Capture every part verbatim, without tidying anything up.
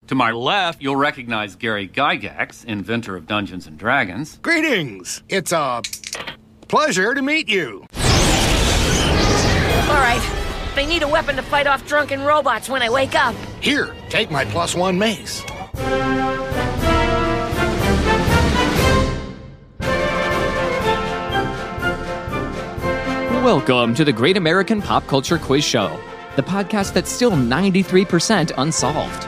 To my left, you'll recognize Gary Gygax, inventor of Dungeons and Dragons. Greetings. It's a pleasure to meet you. All right. I need a weapon to fight off drunken robots when I wake up. Here, take my plus one mace. Welcome to the Great American Pop Culture Quiz Show, the podcast that's still ninety-three percent unsolved.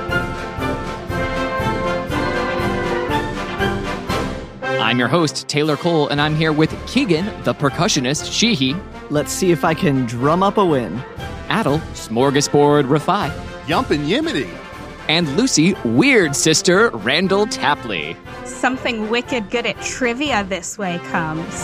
I'm your host, Taylor Cole, and I'm here with Keegan, the percussionist Sheehy. Let's see if I can drum up a win. Adel, Smorgasbord Rafai. Yump and Yimity. And Lucy, Weird Sister Randall Tapley. Something wicked good at trivia this way comes.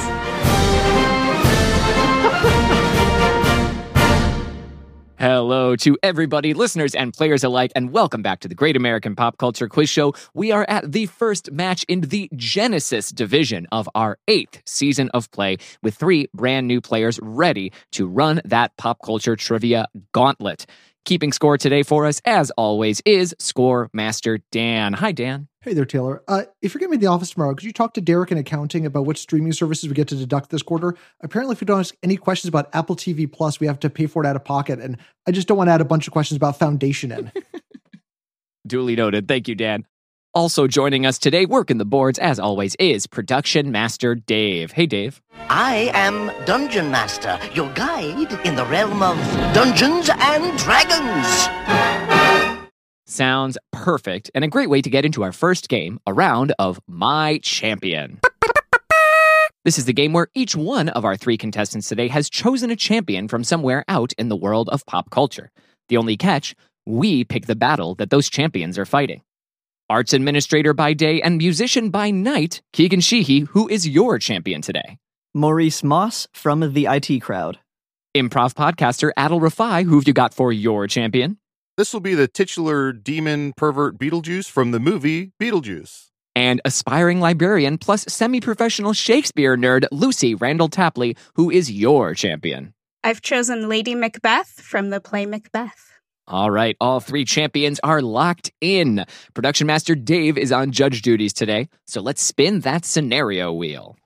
Hello to everybody, listeners and players alike, and welcome back to the Great American Pop Culture Quiz Show. We are at the first match in the Genesis division of our eighth season of play, with three brand new players ready to run that pop culture trivia gauntlet. Keeping score today for us, as always, is Score Master Dan. Hi, Dan. Hey there, Taylor. Uh, if you're going to be in the office tomorrow, could you talk to Derek in accounting about which streaming services we get to deduct this quarter? Apparently, if we don't ask any questions about Apple T V Plus, we have to pay for it out of pocket, and I just don't want to add a bunch of questions about Foundation in. Duly noted. Thank you, Dan. Also joining us today, working the boards, as always, is Production Master Dave. Hey, Dave. I am Dungeon Master, your guide in the realm of Dungeons and Dragons. Sounds perfect, and a great way to get into our first game, a round of My Champion. This is the game where each one of our three contestants today has chosen a champion from somewhere out in the world of pop culture. The only catch, we pick the battle that those champions are fighting. Arts administrator by day and musician by night, Keegan Sheehy, who is your champion today? Maurice Moss from the I T Crowd. Improv podcaster Adel Rafai, who've you got for your champion? This will be the titular demon pervert Beetlejuice from the movie Beetlejuice. And aspiring librarian plus semi-professional Shakespeare nerd Lucy Randall Tapley, who is your champion? I've chosen Lady Macbeth from the play Macbeth. All right, all three champions are locked in. Production Master Dave is on judge duties today, so let's spin that scenario wheel.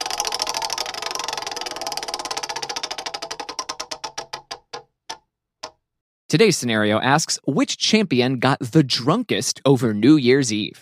Today's scenario asks, which champion got the drunkest over New Year's Eve?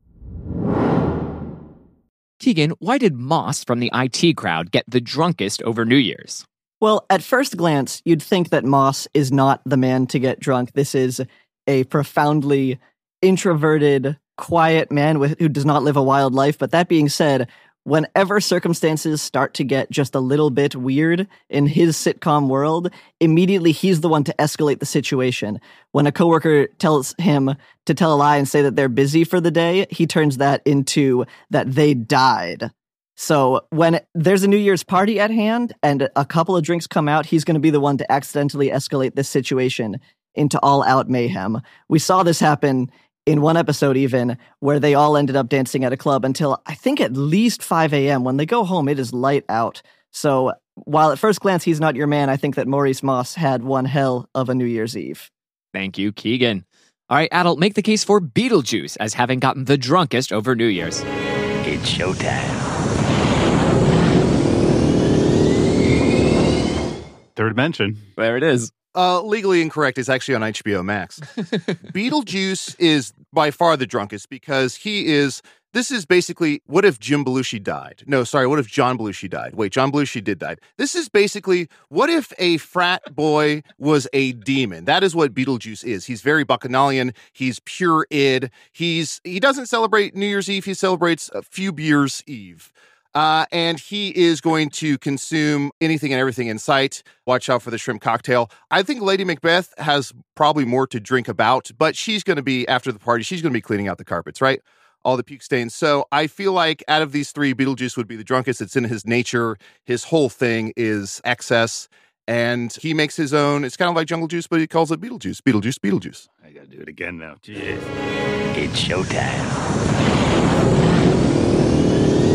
Keegan, why did Moss from the I T Crowd get the drunkest over New Year's? Well, at first glance, you'd think that Moss is not the man to get drunk. This is a profoundly introverted, quiet man with, who does not live a wild life. But that being said, whenever circumstances start to get just a little bit weird in his sitcom world, immediately he's the one to escalate the situation. When a coworker tells him to tell a lie and say that they're busy for the day, he turns that into that they died. So when there's a New Year's party at hand and a couple of drinks come out, he's going to be the one to accidentally escalate this situation into all-out mayhem. We saw this happen in one episode even, where they all ended up dancing at a club until I think at least five a.m. When they go home, it is light out. So while at first glance he's not your man, I think that Maurice Moss had one hell of a New Year's Eve. Thank you, Keegan. All right, Adel, make the case for Beetlejuice as having gotten the drunkest over New Year's. It's showtime. Third Dimension. There it is. Uh, legally incorrect is actually on H B O Max. Beetlejuice is by far the drunkest because he is, this is basically, what if Jim Belushi died? No, sorry, what if John Belushi died? Wait, John Belushi did die. This is basically, what if a frat boy was a demon? That is what Beetlejuice is. He's very bacchanalian. He's pure id. He's, he doesn't celebrate New Year's Eve. He celebrates a few beers Eve. Uh, and he is going to consume anything and everything in sight. Watch out for the shrimp cocktail. I think Lady Macbeth has probably more to drink about, but she's going to be, after the party, she's going to be cleaning out the carpets, right? All the puke stains. So I feel like out of these three, Beetlejuice would be the drunkest. It's in his nature. His whole thing is excess. And he makes his own, it's kind of like Jungle Juice, but he calls it Beetlejuice. Beetlejuice, Beetlejuice. I got to do it again now. Jeez. It's showtime.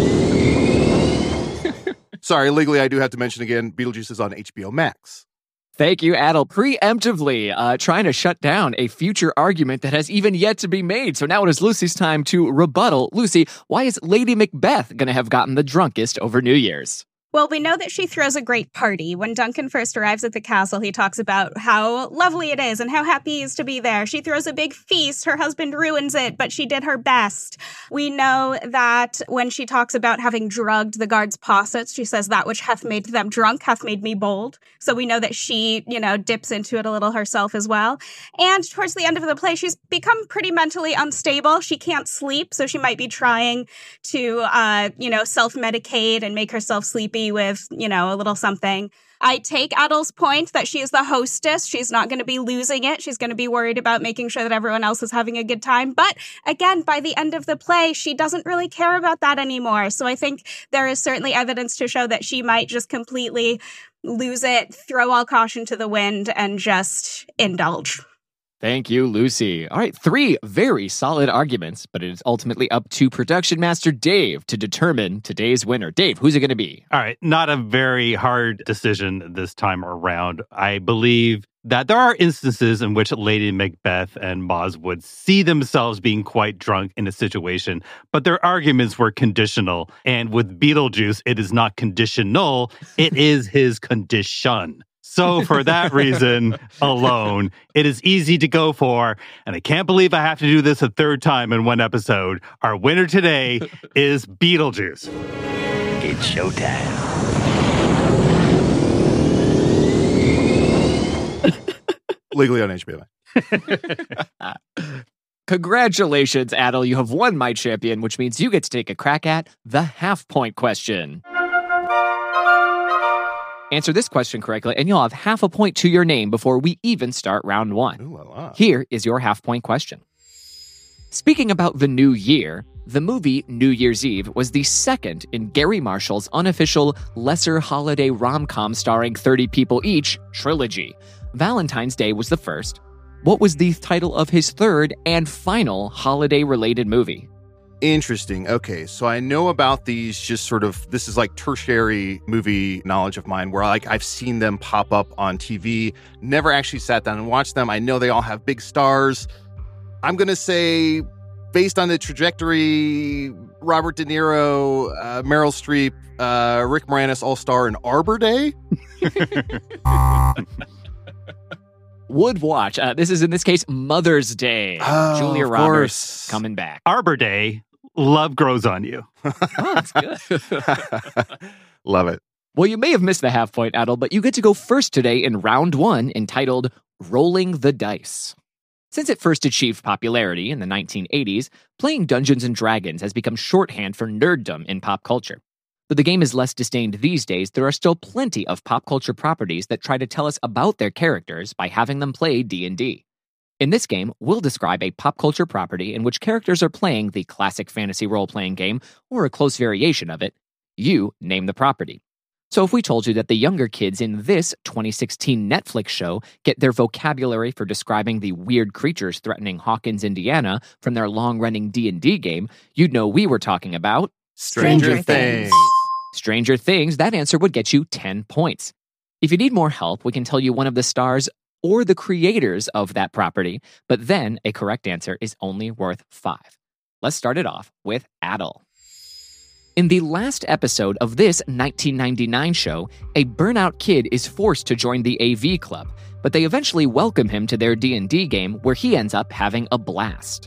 Sorry, legally, I do have to mention again, Beetlejuice is on H B O Max. Thank you, Adel. Preemptively uh, trying to shut down a future argument that has even yet to be made. So now it is Lucy's time to rebuttal. Lucy, why is Lady Macbeth going to have gotten the drunkest over New Year's? Well, we know that she throws a great party. When Duncan first arrives at the castle, he talks about how lovely it is and how happy he is to be there. She throws a big feast. Her husband ruins it, but she did her best. We know that when she talks about having drugged the guards' possets, she says, that which hath made them drunk hath made me bold. So we know that she, you know, dips into it a little herself as well. And towards the end of the play, she's become pretty mentally unstable. She can't sleep, so she might be trying to, uh, you know, self-medicate and make herself sleepy with, you know, a little something. I take Adel's point that she is the hostess. She's not going to be losing it. She's going to be worried about making sure that everyone else is having a good time. But again, by the end of the play, she doesn't really care about that anymore. So I think there is certainly evidence to show that she might just completely lose it, throw all caution to the wind, and just indulge. Thank you, Lucy. All right, three very solid arguments, but it is ultimately up to production master Dave to determine today's winner. Dave, who's it going to be? All right, not a very hard decision this time around. I believe that there are instances in which Lady Macbeth and Moz would see themselves being quite drunk in a situation, but their arguments were conditional. And with Beetlejuice, it is not conditional, it is his condition. So for that reason alone, it is easy to go for, and I can't believe I have to do this a third time in one episode. Our winner today is Beetlejuice. It's showtime. Legally on H B O. Congratulations, Adel. You have won My Champion, which means you get to take a crack at the half-point question. Answer this question correctly, and you'll have half a point to your name before we even start round one. Ooh, la, la. Here is your half-point question. Speaking about the new year, the movie New Year's Eve was the second in Gary Marshall's unofficial lesser holiday rom-com starring thirty people each trilogy. Valentine's Day was the first. What was the title of his third and final holiday-related movie? Interesting. Okay, so I know about these just sort of, this is like tertiary movie knowledge of mine where like I've seen them pop up on T V, never actually sat down and watched them. I know they all have big stars. I'm going to say, based on the trajectory, Robert De Niro, uh, Meryl Streep, uh, Rick Moranis all-star in Arbor Day. Would watch. Uh, this is, in this case, Mother's Day. Oh, Julia of Roberts course. coming back. Arbor Day, love grows on you. Oh, that's good. Love it. Well, you may have missed the half point, Adel, but you get to go first today in round one, entitled Rolling the Dice. Since it first achieved popularity in the nineteen eighties, playing Dungeons and Dragons has become shorthand for nerddom in pop culture. Though the game is less disdained these days, there are still plenty of pop culture properties that try to tell us about their characters by having them play D and D. In this game, we'll describe a pop culture property in which characters are playing the classic fantasy role-playing game or a close variation of it. You name the property. So if we told you that the younger kids in this twenty sixteen Netflix show get their vocabulary for describing the weird creatures threatening Hawkins, Indiana from their long-running D and D game, you'd know we were talking about Stranger, Stranger Things. Things. Stranger Things. That answer would get you ten points. If you need more help, we can tell you one of the stars or the creators of that property, but then a correct answer is only worth five. Let's start it off with Adel. In the last episode of this nineteen ninety-nine show, a burnout kid is forced to join the A V Club, but they eventually welcome him to their D and D game where he ends up having a blast.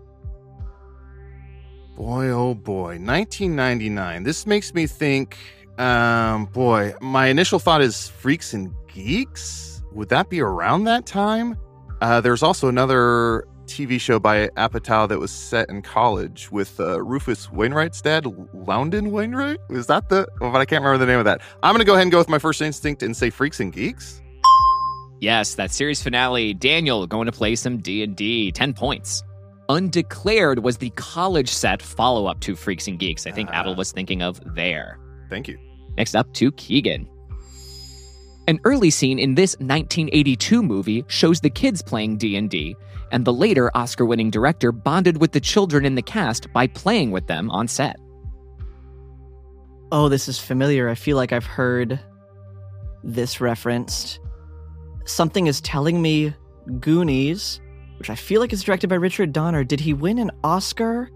Boy, oh boy, nineteen ninety-nine. This makes me think, um, boy, my initial thought is Freaks and Geeks. Would that be around that time? Uh, there's also another T V show by Apatow that was set in college with uh, Rufus Wainwright's dad, Loudon Wainwright. Was that the? Oh, but I can't remember the name of that. I'm going to go ahead and go with my first instinct and say Freaks and Geeks. Yes, that series finale, Daniel going to play some D and D, ten points. Undeclared was the college set follow-up to Freaks and Geeks. I think Uh, Adel was thinking of there. Thank you. Next up to Keegan. An early scene in this nineteen eighty-two movie shows the kids playing D and D, and the later Oscar-winning director bonded with the children in the cast by playing with them on set. Oh, this is familiar. I feel like I've heard this referenced. something is telling me Goonies, which I feel like is directed by Richard Donner. Did he win an Oscar?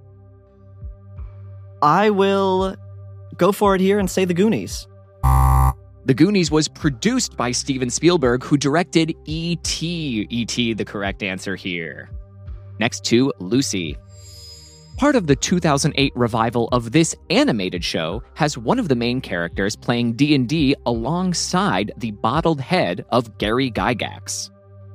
I will go for it here and say The Goonies. The Goonies was produced by Steven Spielberg, who directed E T E T, the correct answer here. Next to Lucy. Part of the two thousand eight revival of this animated show has one of the main characters playing D and D alongside the bottled head of Gary Gygax.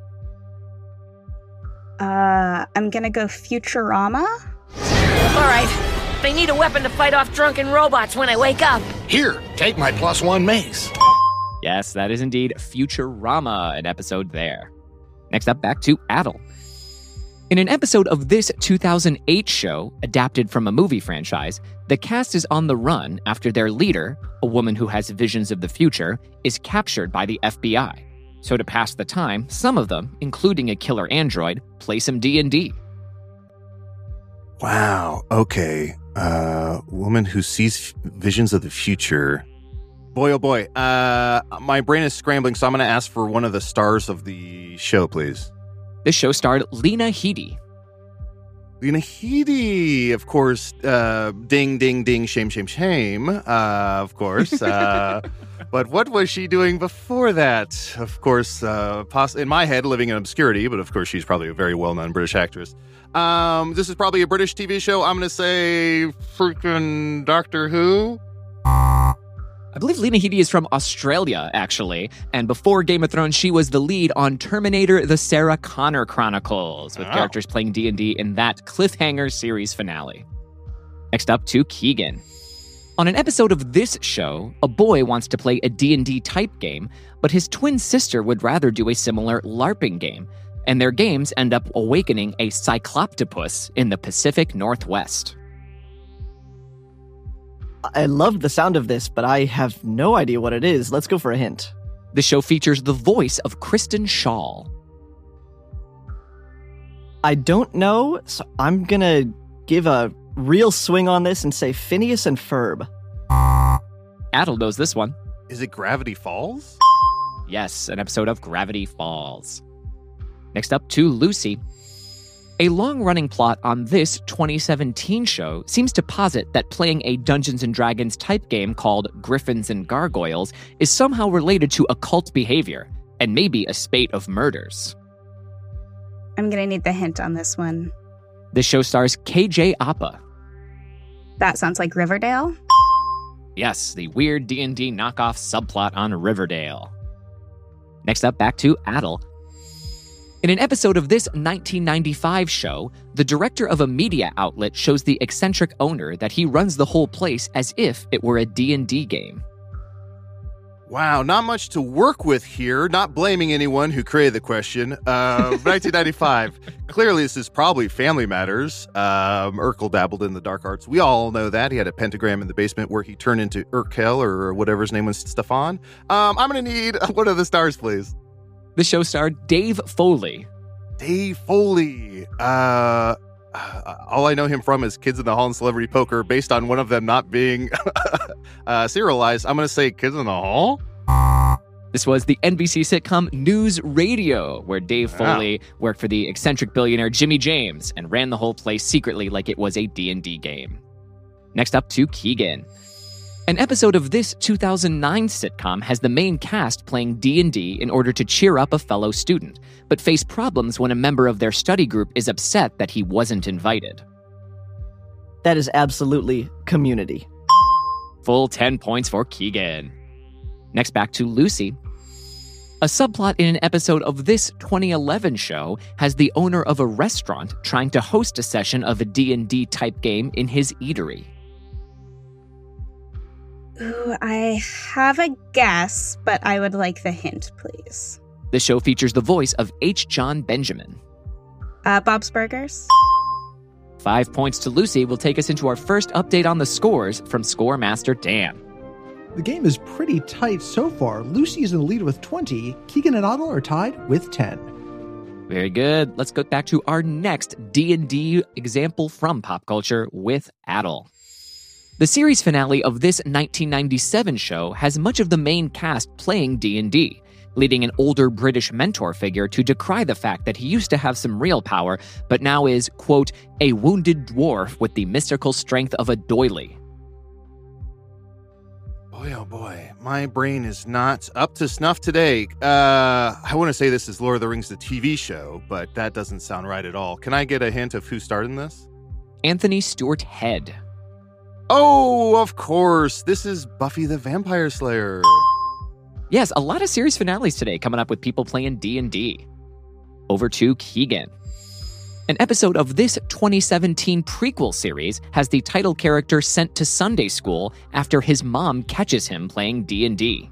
Uh, I'm gonna go Futurama. All right. They need a weapon to fight off drunken robots when I wake up. Here, take my plus one mace. Yes, that is indeed Futurama, an episode there. Next up, back to Adel. In an episode of this two thousand eight show, adapted from a movie franchise, the cast is on the run after their leader, a woman who has visions of the future, is captured by the F B I. So to pass the time, some of them, including a killer android, play some D and D. Wow. Okay. Uh, woman who sees f- visions of the future. Boy, oh boy. Uh, my brain is scrambling, so I'm going to ask for one of the stars of the show, please. This show starred Lena Headey. Lena Headey, of course. Uh, ding, ding, ding, shame, shame, shame. Uh, of course. Uh, but what was she doing before that? Of course, uh, poss- in my head, living in obscurity, but of course, she's probably a very well-known British actress. Um, this is probably a British T V show. I'm going to say freaking Doctor Who. I believe Lena Headey is from Australia, actually. And before Game of Thrones, she was the lead on Terminator: The Sarah Connor Chronicles, with Oh. characters playing D and D in that cliffhanger series finale. Next up to Keegan. On an episode of this show, a boy wants to play a D and D type game, but his twin sister would rather do a similar LARPing game, and their games end up awakening a Cycloptopus in the Pacific Northwest. I love the sound of this, but I have no idea what it is. Let's go for a hint. The show features the voice of Kristen Schaal. I don't know, so I'm gonna give a real swing on this and say Phineas and Ferb. Adel knows this one. Is it Gravity Falls? Yes, an episode of Gravity Falls. Next up to Lucy. A long-running plot on this twenty seventeen show seems to posit that playing a Dungeons and Dragons type game called Griffins and Gargoyles is somehow related to occult behavior, and maybe a spate of murders. I'm gonna need the hint on this one. This show stars K J Apa. That sounds like Riverdale. Yes, the weird D and D knockoff subplot on Riverdale. Next up, back to Adel. In an episode of this nineteen ninety-five show, the director of a media outlet shows the eccentric owner that he runs the whole place as if it were a D and D game. Wow, not much to work with here. Not blaming anyone who created the question. Uh, nineteen ninety-five. Clearly, this is probably Family Matters. Um, Urkel dabbled in the dark arts. We all know that. He had a pentagram in the basement where he turned into Urkel or whatever his name was, Stefan. Um, I'm going to need one of the stars, please. The show starred Dave Foley. Dave Foley. Uh, all I know him from is Kids in the Hall and Celebrity Poker, based on one of them not being uh, serialized. I'm going to say Kids in the Hall. This was the N B C sitcom News Radio, where Dave Wow. Foley worked for the eccentric billionaire Jimmy James and ran the whole place secretly like it was a D and D game. Next up to Keegan. An episode of this two thousand nine sitcom has the main cast playing D and D in order to cheer up a fellow student, but face problems when a member of their study group is upset that he wasn't invited. That is absolutely Community. Full ten points for Keegan. Next, back to Lucy. A subplot in an episode of this twenty eleven show has the owner of a restaurant trying to host a session of a D and D type game in his eatery. Ooh, I have a guess, but I would like the hint, please. The show features the voice of H. John Benjamin. Uh, Bob's Burgers. Five points to Lucy will take us into our first update on the scores from Score Master Dan. The game is pretty tight so far. Lucy is in the lead with twenty. Keegan and Adel are tied with ten. Very good. Let's go back to our next D and D example from pop culture with Adel. The series finale of this nineteen ninety-seven show has much of the main cast playing D and D. leading an older British mentor figure to decry the fact that he used to have some real power, but now is, quote, a wounded dwarf with the mystical strength of a doily. Boy, oh boy, my brain is not up to snuff today. Uh, I want to say this is Lord of the Rings, the T V show, but that doesn't sound right at all. Can I get a hint of who starred in this? Anthony Stewart Head. Oh, of course. This is Buffy the Vampire Slayer. Yes, a lot of series finales today coming up with people playing D and D. Over to Keegan. An episode of this twenty seventeen prequel series has the title character sent to Sunday school after his mom catches him playing D and D.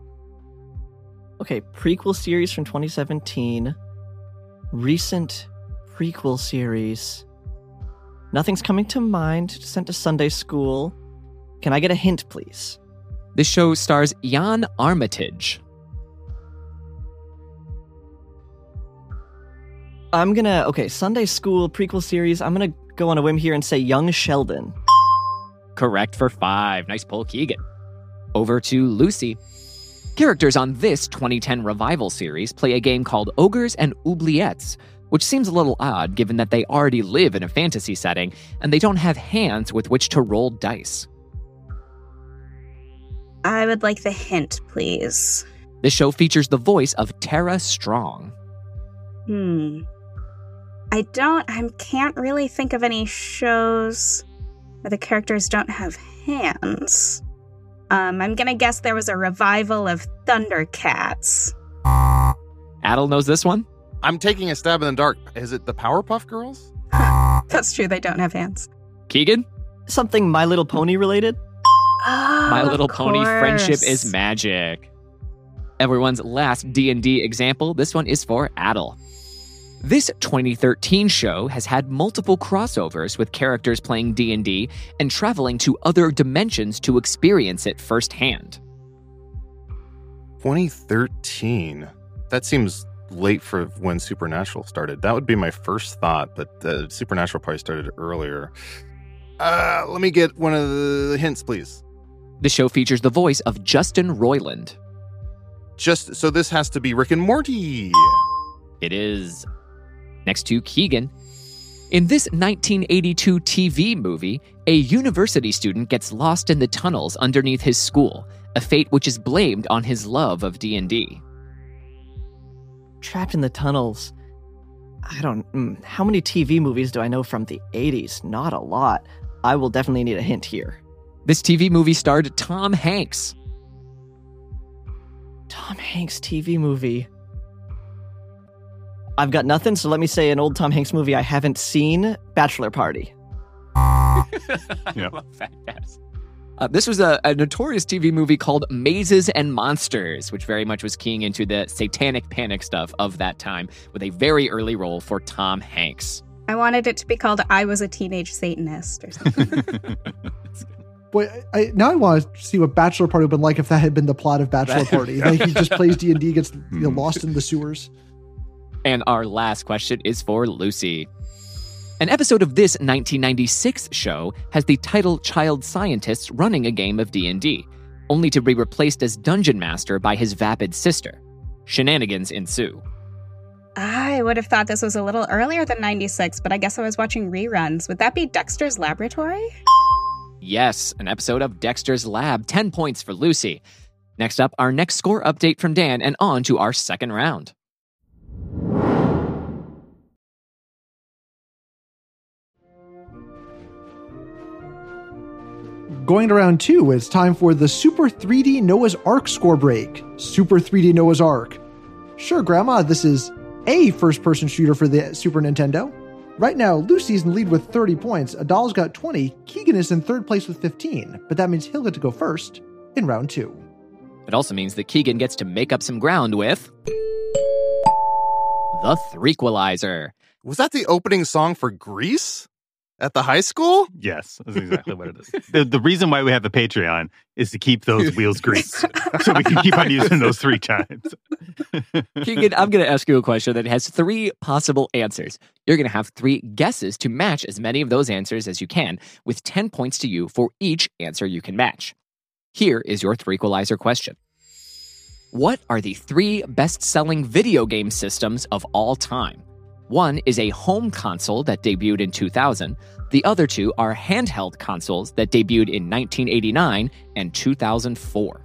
Okay, prequel series from twenty seventeen. Recent prequel series. Nothing's coming to mind. Sent to Sunday school. Can I get a hint, please? This show stars Jan Armitage. I'm gonna, okay, Sunday school prequel series. I'm gonna go on a whim here and say Young Sheldon. Correct for five. Nice pull, Keegan. Over to Lucy. Characters on this twenty ten revival series play a game called Ogres and Oubliettes, which seems a little odd given that they already live in a fantasy setting and they don't have hands with which to roll dice. I would like the hint, please. This show features the voice of Tara Strong. Hmm. I don't, I can't really think of any shows where the characters don't have hands. Um, I'm gonna guess there was a revival of Thundercats. Adel knows this one? I'm taking a stab in the dark. Is it the Powerpuff Girls? That's true, they don't have hands. Keegan? Something My Little Pony related? Oh, My Little of Pony, course. Friendship is Magic. Everyone's last D and D example, this one is for Adel. This twenty thirteen show has had multiple crossovers with characters playing D and D and traveling to other dimensions to experience it firsthand. twenty thirteen. That seems late for when Supernatural started. That would be my first thought, but uh, Supernatural probably started earlier. Uh, let me get one of the hints, please. The show features the voice of Justin Roiland. Just so this has to be Rick and Morty. It is. Next to Keegan. In this nineteen eighty-two T V movie, a university student gets lost in the tunnels underneath his school, a fate which is blamed on his love of D and D. Trapped in the tunnels. I don't... Mm, how many T V movies do I know from the eighties? Not a lot. I will definitely need a hint here. This T V movie starred Tom Hanks. Tom Hanks T V movie. I've got nothing, so let me say an old Tom Hanks movie I haven't seen, Bachelor Party. Yeah. Uh, this was a, a notorious T V movie called Mazes and Monsters, which very much was keying into the satanic panic stuff of that time, with a very early role for Tom Hanks. I wanted it to be called I Was a Teenage Satanist or something. Boy, I, now I want to see what Bachelor Party would have been like if that had been the plot of Bachelor Party. Like he just plays D and D, gets you know, lost in the sewers. And our last question is for Lucy. An episode of this nineteen ninety-six show has the title Child Scientists running a game of D and D, only to be replaced as Dungeon Master by his vapid sister. Shenanigans ensue. I would have thought this was a little earlier than ninety-six, but I guess I was watching reruns. Would that be Dexter's Laboratory? Yes, an episode of Dexter's Lab. ten points for Lucy. Next up, our next score update from Dan, and on to our second round. Going to round two, it's time for the Super three D Noah's Ark score break. Super three D Noah's Ark. Sure, Grandma, this is a first-person shooter for the Super Nintendo. Right now, Lucy's in the lead with thirty points, Adal's got twenty, Keegan is in third place with fifteen, but that means he'll get to go first in round two. It also means that Keegan gets to make up some ground with the Threequalizer. Was that the opening song for Grease at the high school? Yes, that's exactly what it is. The, the reason why we have a Patreon is to keep those wheels greased, so we can keep on using those three times. Keegan, I'm going to ask you a question that has three possible answers. You're going to have three guesses to match as many of those answers as you can, with ten points to you for each answer you can match. Here is your Threequalizer question. What are the three best-selling video game systems of all time? One is a home console that debuted in two thousand. The other two are handheld consoles that debuted in nineteen eighty-nine and two thousand four.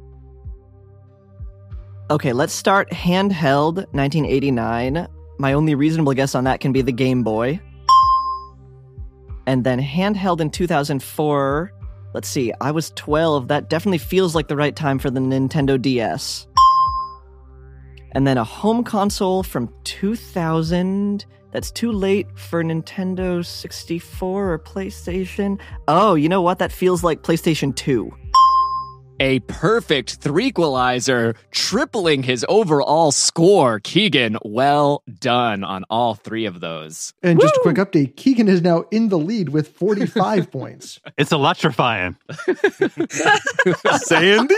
Okay, let's start handheld nineteen eighty-nine. My only reasonable guess on that can be the Game Boy. And then handheld in two thousand four. Let's see, I was twelve. That definitely feels like the right time for the Nintendo D S. And then a home console from two thousand. That's too late for Nintendo sixty-four or PlayStation. Oh, you know what? That feels like PlayStation two. A perfect threequalizer, tripling his overall score. Keegan, well done on all three of those. And just a quick update, Keegan is now in the lead with forty-five points. It's electrifying. Sandy?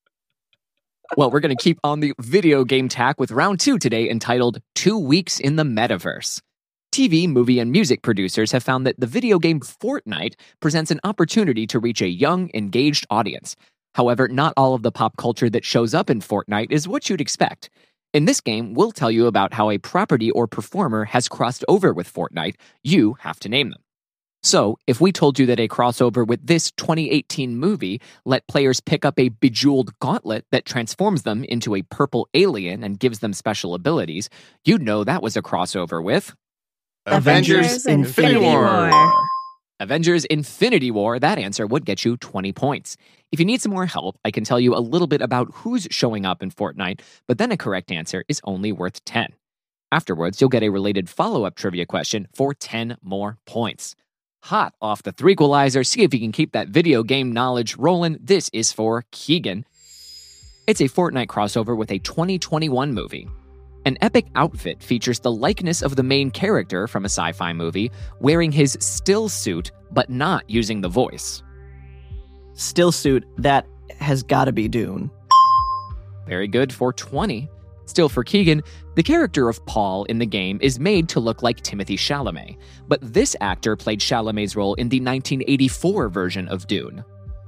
Well, we're going to keep on the video game tack with round two today, entitled Two Weeks in the Metaverse. T V, movie, and music producers have found that the video game Fortnite presents an opportunity to reach a young, engaged audience. However, not all of the pop culture that shows up in Fortnite is what you'd expect. In this game, we'll tell you about how a property or performer has crossed over with Fortnite. You have to name them. So, if we told you that a crossover with this twenty eighteen movie let players pick up a bejeweled gauntlet that transforms them into a purple alien and gives them special abilities, you'd know that was a crossover with Avengers, Avengers Infinity War. Avengers Infinity War. That answer would get you twenty points. If you need some more help, I can tell you a little bit about who's showing up in Fortnite, but then a correct answer is only worth ten. Afterwards, you'll get a related follow-up trivia question for ten more points. Hot off the threequalizer, see if you can keep that video game knowledge rolling. This is for Keegan. It's a Fortnite crossover with a twenty twenty-one movie. An epic outfit features the likeness of the main character from a sci-fi movie wearing his still suit, but not using the voice. Still suit, that has got to be Dune. Very good for twenty. Still for Keegan, the character of Paul in the game is made to look like Timothée Chalamet, but this actor played Chalamet's role in the nineteen eighty-four version of Dune.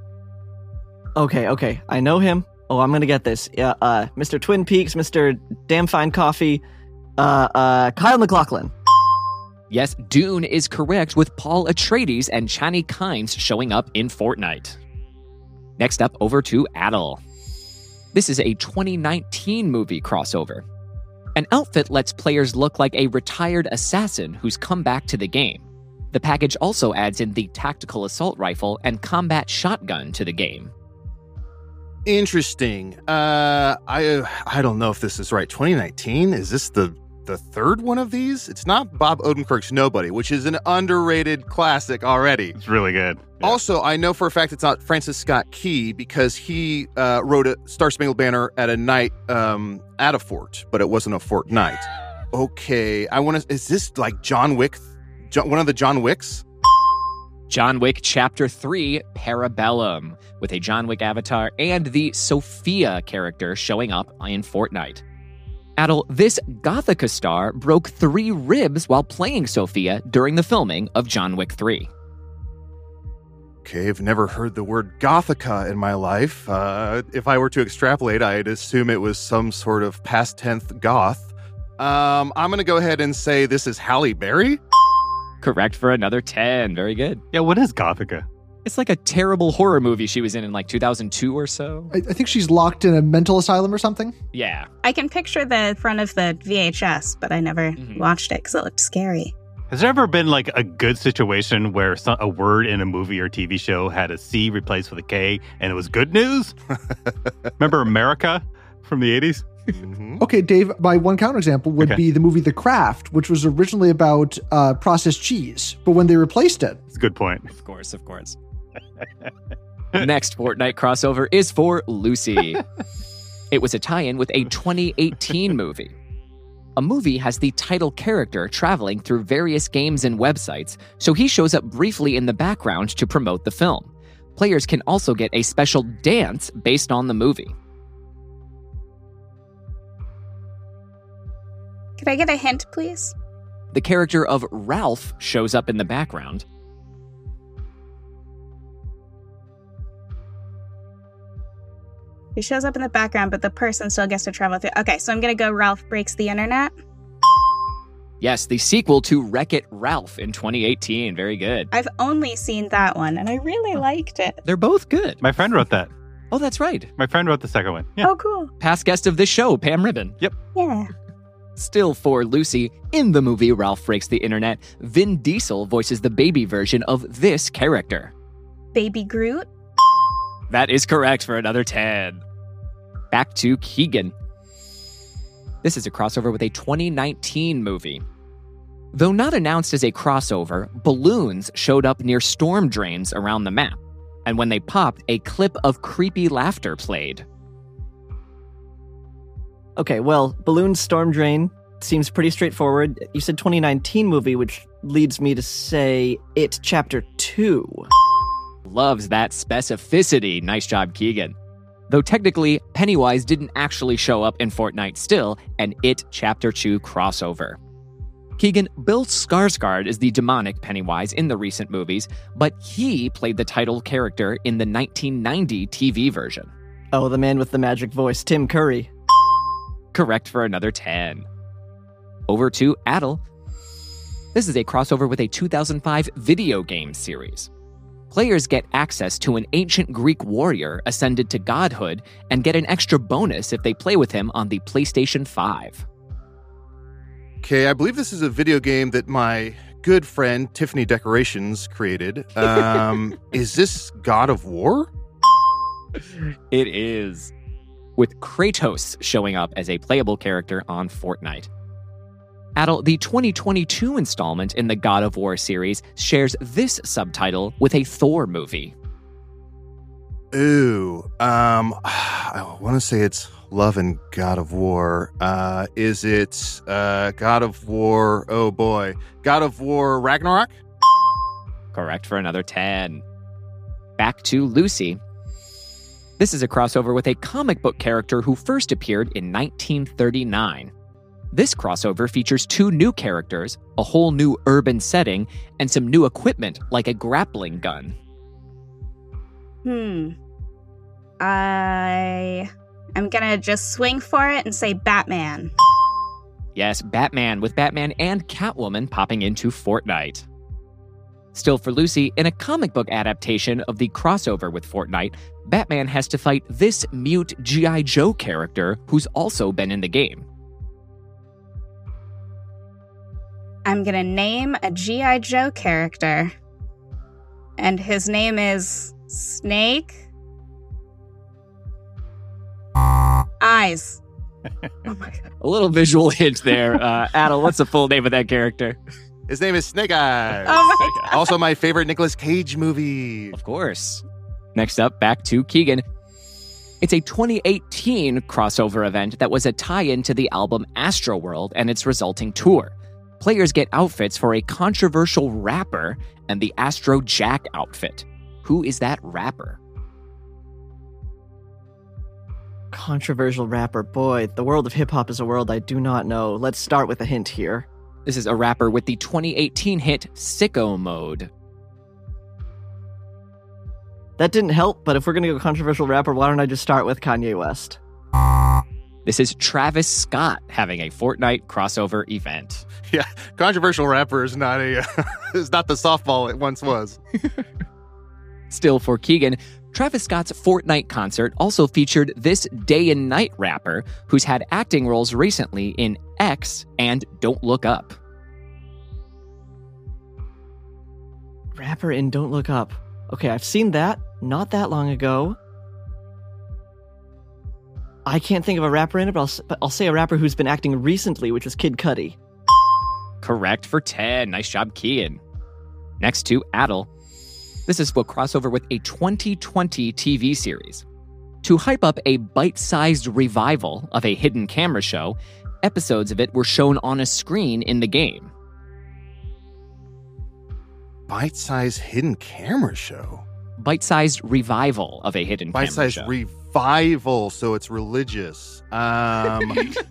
Okay, okay, I know him. Oh, I'm gonna get this. Uh, uh, Mister Twin Peaks, Mister Damn Fine Coffee, uh, uh, Kyle MacLachlan. Yes, Dune is correct, with Paul Atreides and Chani Kynes showing up in Fortnite. Next up, over to Adel. This is a twenty nineteen movie crossover. An outfit lets players look like a retired assassin who's come back to the game. The package also adds in the tactical assault rifle and combat shotgun to the game. Interesting. Uh, I I don't know if this is right. twenty nineteen? Is this the the third one of these? It's not Bob Odenkirk's Nobody, which is an underrated classic already. It's really good. Yeah. Also, I know for a fact it's not Francis Scott Key because he uh, wrote a Star Spangled Banner at a night um, at a fort, but it wasn't a fort night. Okay, I want to. Is this like John Wick? John, one of the John Wicks? John Wick Chapter three, Parabellum, with a John Wick avatar and the Sophia character showing up in Fortnite. Adel, this Gothica star broke three ribs while playing Sophia during the filming of John Wick three. Okay, I've never heard the word Gothica in my life. Uh, if I were to extrapolate, I'd assume it was some sort of past tense goth. Um, I'm going to go ahead and say this is Halle Berry. Correct for another ten. Very good. Yeah, what is Gothica? It's like a terrible horror movie she was in in like two thousand two or so. I, I think she's locked in a mental asylum or something. Yeah. I can picture the front of the V H S, but I never mm-hmm. watched it because it looked scary. Has there ever been like a good situation where some, a word in a movie or T V show had a C replaced with a K and it was good news? Remember America from the eighties? Mm-hmm. Okay, Dave, my one counterexample would okay. be the movie The Craft, which was originally about uh, processed cheese, but when they replaced it... That's a good point. Of course, of course. Next Fortnite crossover is for Lucy. It was a tie-in with a twenty eighteen movie. A movie has the title character traveling through various games and websites, so he shows up briefly in the background to promote the film. Players can also get a special dance based on the movie. Could I get a hint, please? The character of Ralph shows up in the background. He shows up in the background, but the person still gets to travel through. Okay, so I'm going to go Ralph Breaks the Internet. Yes, the sequel to Wreck-It Ralph in twenty eighteen. Very good. I've only seen that one, and I really liked it. They're both good. My friend wrote that. Oh, that's right. My friend wrote the second one. Yeah. Oh, cool. Past guest of this show, Pam Ribbon. Yep. Yeah. Still for Lucy, in the movie Ralph Breaks the Internet, Vin Diesel voices the baby version of this character. Baby Groot? That is correct for another ten. Back to Keegan. This is a crossover with a twenty nineteen movie. Though not announced as a crossover, balloons showed up near storm drains around the map. And when they popped, a clip of creepy laughter played. Okay, well, Balloon Storm Drain seems pretty straightforward. You said twenty nineteen movie, which leads me to say It Chapter two. Loves that specificity. Nice job, Keegan. Though technically, Pennywise didn't actually show up in Fortnite still, an It Chapter two crossover. Keegan, Bill Skarsgård is the demonic Pennywise in the recent movies, but he played the title character in the nineteen ninety T V version. Oh, the man with the magic voice, Tim Curry. Correct for another ten. Over to Adel. This is a crossover with a two thousand five video game series. Players get access to an ancient Greek warrior ascended to godhood and get an extra bonus if they play with him on the PlayStation five. Okay, I believe this is a video game that my good friend Tiffany Decorations created. Um, is this God of War? It is. With Kratos showing up as a playable character on Fortnite. Adel, the twenty twenty-two installment in the God of War series shares this subtitle with a Thor movie. Ooh, um, I want to say it's Love and God of War. Uh, is it uh, God of War? Oh boy, God of War Ragnarok? Correct for another ten. Back to Lucy. This is a crossover with a comic book character who first appeared in nineteen thirty-nine. This crossover features two new characters, a whole new urban setting, and some new equipment like a grappling gun. Hmm. I... I'm gonna just swing for it and say Batman. Yes, Batman, with Batman and Catwoman popping into Fortnite. Still for Lucy, in a comic book adaptation of the crossover with Fortnite, Batman has to fight this mute G I. Joe character who's also been in the game. I'm gonna name a G I. Joe character. And his name is Snake Eyes. Oh my god. A little visual hint there. Uh, Adel, what's the full name of that character? His name is Snake Eyes. Oh my god. Also my favorite Nicolas Cage movie. Of course. Next up, back to Keegan. It's a twenty eighteen crossover event that was a tie-in to the album Astroworld and its resulting tour. Players get outfits for a controversial rapper and the Astro Jack outfit. Who is that rapper? Controversial rapper. Boy, the world of hip-hop is a world I do not know. Let's start with a hint here. This is a rapper with the twenty eighteen hit Sicko Mode. That didn't help, but if we're going to go controversial rapper, why don't I just start with Kanye West? This is Travis Scott having a Fortnite crossover event. Yeah, controversial rapper is not a uh, is not the softball it once was. Still for Keegan, Travis Scott's Fortnite concert also featured this day and night rapper who's had acting roles recently in X and Don't Look Up. Rapper in Don't Look Up. Okay, I've seen that not that long ago. I can't think of a rapper in it, but I'll, but I'll say a rapper who's been acting recently, which is Kid Cudi. Correct for ten. Nice job, Keegan. Next to Adel. This is a crossover with a twenty twenty T V series. To hype up a bite-sized revival of a hidden camera show, episodes of it were shown on a screen in the game. Bite-sized hidden camera show? Bite-sized revival of a hidden camera show. Bite-sized revival, so it's religious. Um,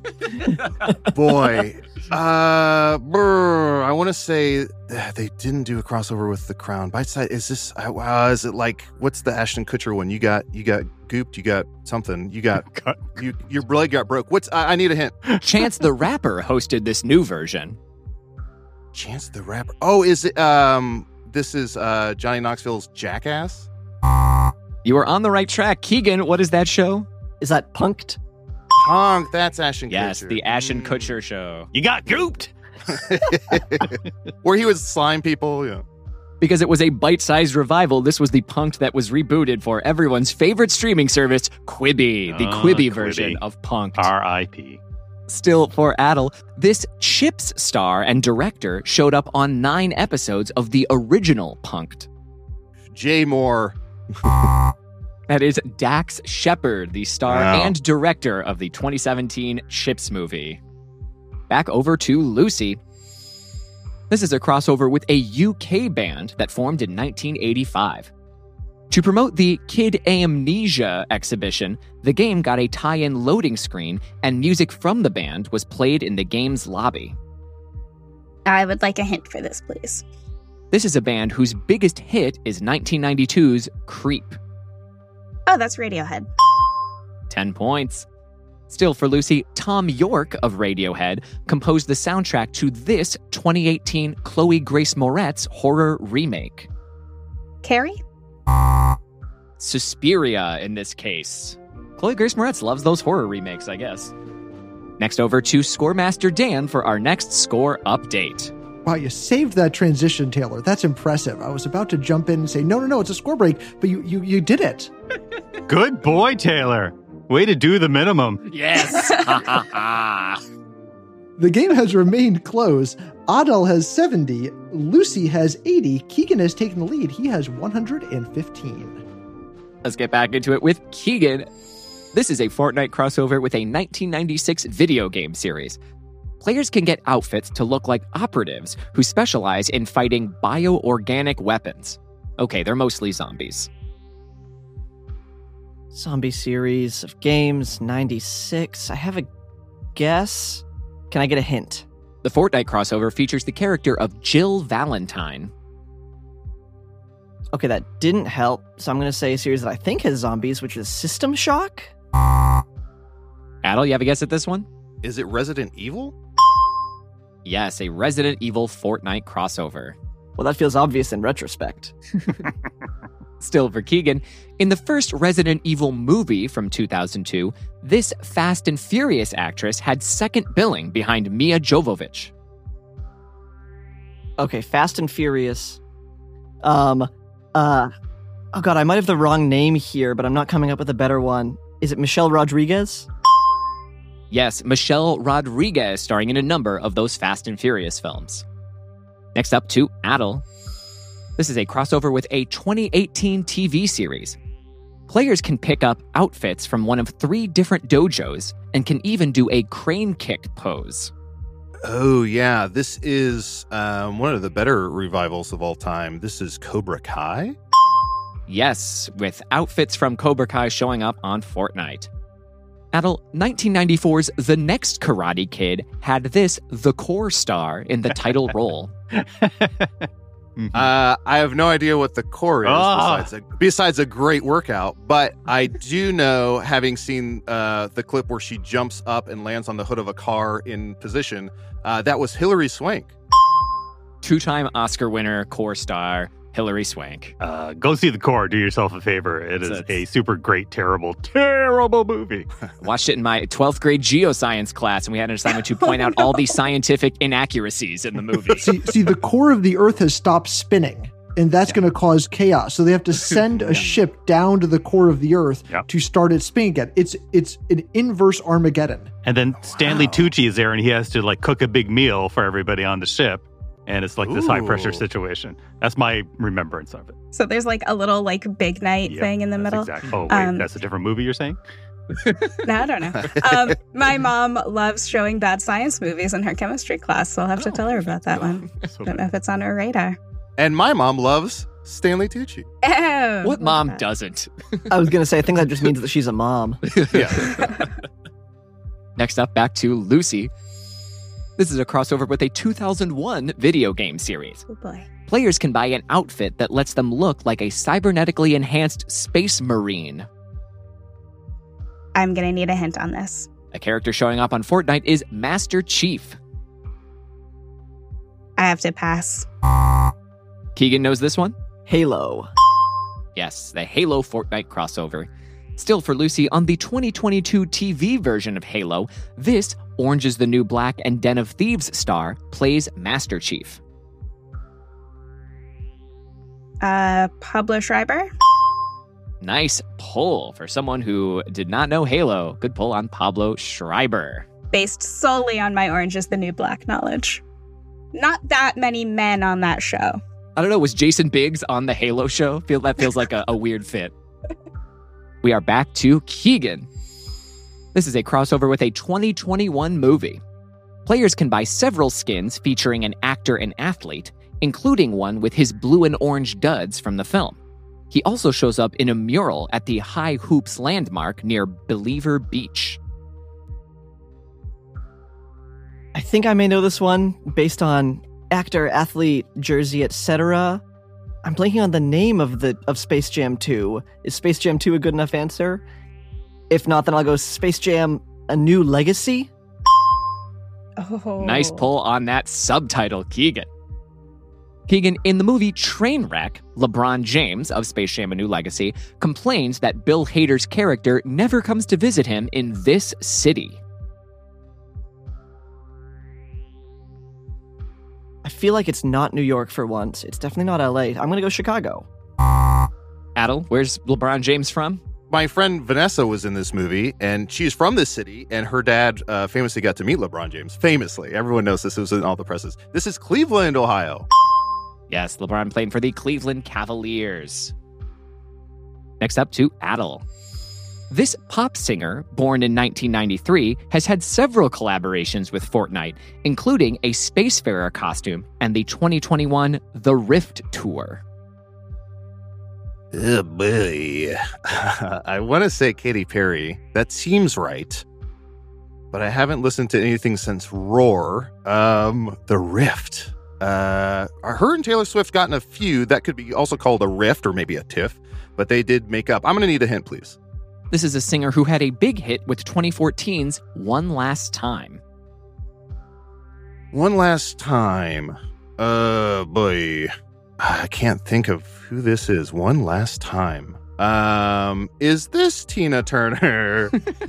boy, uh, brr, I want to say uh, they didn't do a crossover with The Crown. Bite side, is this? Uh, uh, is it like what's the Ashton Kutcher one? You got, you got gooped. You got something. You got, you your leg got broke. What's? I, I need a hint. Chance the Rapper hosted this new version. Chance the Rapper. Oh, is it? Um, this is uh, Johnny Knoxville's Jackass. You are on the right track. Keegan, what is that show? Is that Punked? Punk, that's Ashton yes, Kutcher. the Ashton Mm. Kutcher show. You got gooped. Where he would slime people, yeah. Because it was a bite-sized revival, this was the Punked that was rebooted for everyone's favorite streaming service, Quibi, the Ah, Quibi Quibi. version of Punked. R I P Still, for Adel, this Chips star and director showed up on nine episodes of the original Punked. Jay Moore. That is Dax Shepard, the star Wow. and director of the twenty seventeen Chips movie. Back over to Lucy. This is a crossover with a U K band that formed in nineteen eighty-five. To promote the Kid Amnesia exhibition, the game got a tie-in loading screen, and music from the band was played in the game's lobby. I would like a hint for this, please. This is a band whose biggest hit is nineteen ninety-two's Creep. Oh, that's Radiohead. ten points. Still for Lucy, Tom York of Radiohead composed the soundtrack to this twenty eighteen Chloe Grace Moretz horror remake. Carrie? Suspiria in this case. Chloe Grace Moretz loves those horror remakes, I guess. Next over to Scoremaster Dan for our next score update. Wow, you saved that transition, Taylor. That's impressive. I was about to jump in and say, no, no, no, it's a score break, but you you, you did it. Good boy, Taylor. Way to do the minimum. Yes. The game has remained close. Adel has seventy. Lucy has eighty. Keegan has taken the lead. He has one hundred fifteen. Let's get back into it with Keegan. This is a Fortnite crossover with a nineteen ninety-six video game series. Players can get outfits to look like operatives who specialize in fighting bioorganic weapons. Okay, they're mostly zombies. Zombie series of games, ninety-six. I have a guess. Can I get a hint? The Fortnite crossover features the character of Jill Valentine. Okay, that didn't help. So I'm going to say a series that I think has zombies, which is System Shock. Adel, you have a guess at this one? Is it Resident Evil? Yes, a Resident Evil Fortnite crossover. Well, that feels obvious in retrospect. Still for Keegan, in the first Resident Evil movie from two thousand two, this Fast and Furious actress had second billing behind Mia Jovovich. Okay, Fast and Furious. Um, uh, oh god, I might have the wrong name here, but I'm not coming up with a better one. Is it Michelle Rodriguez? Yes, Michelle Rodriguez starring in a number of those Fast and Furious films. Next up to Adel. This is a crossover with a twenty eighteen T V series. Players can pick up outfits from one of three different dojos and can even do a crane kick pose. Oh, yeah. This is um, one of the better revivals of all time. This is Cobra Kai? Yes, with outfits from Cobra Kai showing up on Fortnite. Adel, nineteen ninety-four's The Next Karate Kid had this The Core star in the title role. Mm-hmm. Uh, I have no idea what the core is Ah. besides, a, besides a great workout, but I do know, having seen uh, the clip where she jumps up and lands on the hood of a car in position, uh, that was Hilary Swank. Two-time Oscar winner, Core star, Hilary Swank. Uh, go see The Core. Do yourself a favor. It is It's- a super great, terrible, terrible movie. Watched it in my twelfth grade geoscience class, and we had an assignment to point out all the scientific inaccuracies in the movie. See, see, the core of the Earth has stopped spinning, and that's going to cause chaos. So they have to send a ship down to the core of the Earth Yeah. to start it spinning again. It's it's an inverse Armageddon. And then Stanley Wow. Tucci is there, and he has to like cook a big meal for everybody on the ship. And it's like this high pressure Ooh. situation. That's my remembrance of it. So there's like a little like big night Yeah, thing in the that's middle. exact- oh, wait, Um, that's a different movie you're saying? No, I don't know. Um, my mom loves showing bad science movies in her chemistry class, so I'll have to tell her about that one. So Don't know if it's on her radar. And my mom loves Stanley Tucci. Oh, What mom that. doesn't? I was going to say, I think that just means that she's a mom. Yeah. Next up, back to Lucy. This is a crossover with a two thousand one video game series. Oh boy. Players can buy an outfit that lets them look like a cybernetically enhanced space marine. I'm gonna need a hint on this. A character showing up on Fortnite is Master Chief. I have to pass. Keegan knows this one? Halo. Yes, the Halo Fortnite crossover. Still for Lucy, on the twenty twenty-two T V version of Halo, this Orange is the New Black and Den of Thieves star plays Master Chief. Uh, Pablo Schreiber? Nice pull for someone who did not know Halo. Good pull on Pablo Schreiber. Based solely on my Orange is the New Black knowledge. Not that many men on that show. I don't know, was Jason Biggs on the Halo show? Feel that feels like a, a weird fit. We are back to Keegan. This is a crossover with a twenty twenty-one movie. Players can buy several skins featuring an actor and athlete, including one with his blue and orange duds from the film. He also shows up in a mural at the High Hoops landmark near Believer Beach. I think I may know this one based on actor, athlete, jersey, et cetera. I'm blanking on the name of the of Space Jam two. Is Space Jam two a good enough answer? If not, then I'll go Space Jam: A New Legacy. Oh. Nice pull on that subtitle, Keegan. Keegan, in the movie Trainwreck, LeBron James of Space Jam: A New Legacy complains that Bill Hader's character never comes to visit him in this city. I feel like it's not New York for once. It's definitely not L A. I'm going to go Chicago. Adel, where's LeBron James from? My friend Vanessa was in this movie, and she's from this city, and her dad uh, famously got to meet LeBron James. Famously. Everyone knows this. It was in all the presses. This is Cleveland, Ohio. Yes, LeBron playing for the Cleveland Cavaliers. Next up to Adel. This pop singer, born in nineteen ninety-three, has had several collaborations with Fortnite, including a Spacefarer costume and the twenty twenty-one The Rift Tour. Oh, boy. I want to say Katy Perry. That seems right. But I haven't listened to anything since Roar. Um, The Rift. Uh, her and Taylor Swift gotten a feud. That could be also called a rift or maybe a tiff. But they did make up. I'm going to need a hint, please. This is a singer who had a big hit with twenty fourteen's One Last Time. One Last Time. Uh, boy. I can't think of who this is. One Last Time. Um, is this Tina Turner?